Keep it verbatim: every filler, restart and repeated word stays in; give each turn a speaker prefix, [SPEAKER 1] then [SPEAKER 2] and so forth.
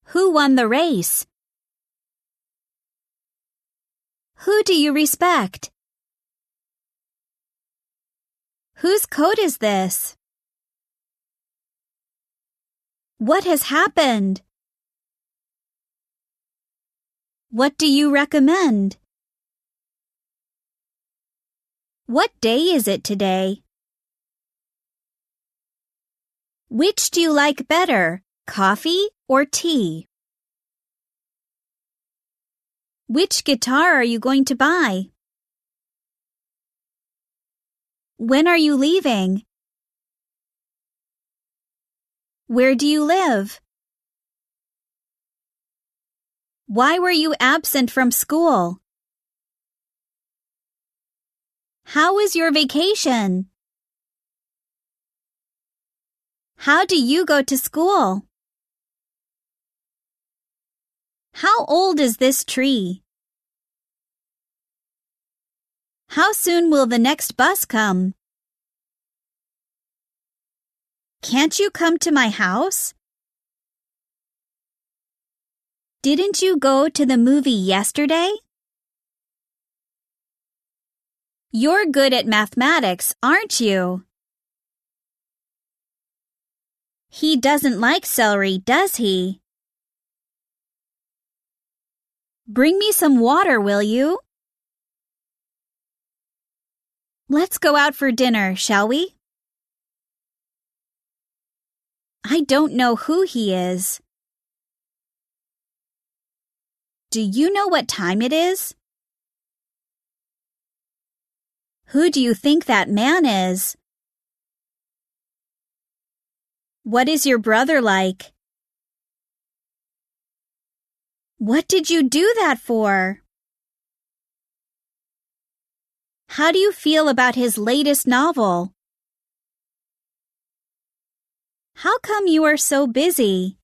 [SPEAKER 1] Who won the race? Who do you respect? Whose coat is this? What has happened? What do you recommend? What day is it today? Which do you like better, coffee or tea? Which guitar are you going to buy? When are you leaving? Where do you live? Why were you absent from school? How was your vacation? How do you go to school? How old is this tree? How soon will the next bus come? Can't you come to my house? Didn't you go to the movie yesterday? You're good at mathematics, aren't you? He doesn't like celery, does he? Bring me some water, will you? Let's go out for dinner, shall we? I don't know who he is. Do you know what time it is? Who do you think that man is? What is your brother like? What did you do that for? How do you feel about his latest novel? How come you are so busy?